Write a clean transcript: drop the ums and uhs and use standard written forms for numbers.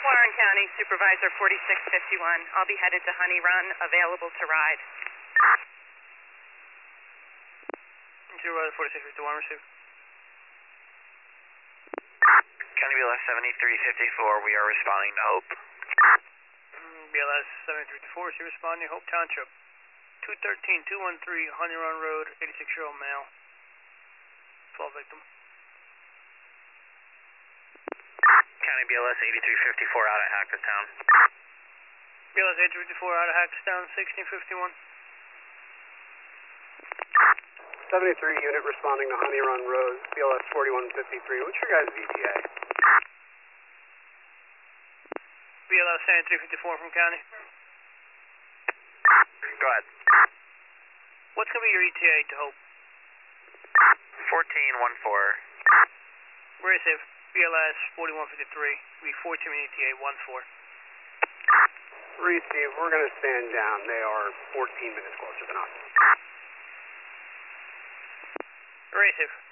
Warren County, Supervisor 4651. I'll be headed to Honey Run, available to ride. Supervisor 4651, receive. County BLS 7354, we are responding to Hope. BLS 7354, is responding Hope Township. 213-213 Honey Run Road, 86-year-old male. 12 victim. County BLS 8354 out at Hackettstown. BLS 8354 out of Hackettstown, 1651. 73 unit responding to Honey Run Road, BLS 4153. What's your guys' ETA? BLS 7354 from County. Go ahead. What's going to be your ETA to Hope? 1414. Receive. BLS 4153. We 14 minute ETA 14. Receive, we're going to stand down. They are 14 minutes closer than us. Receive.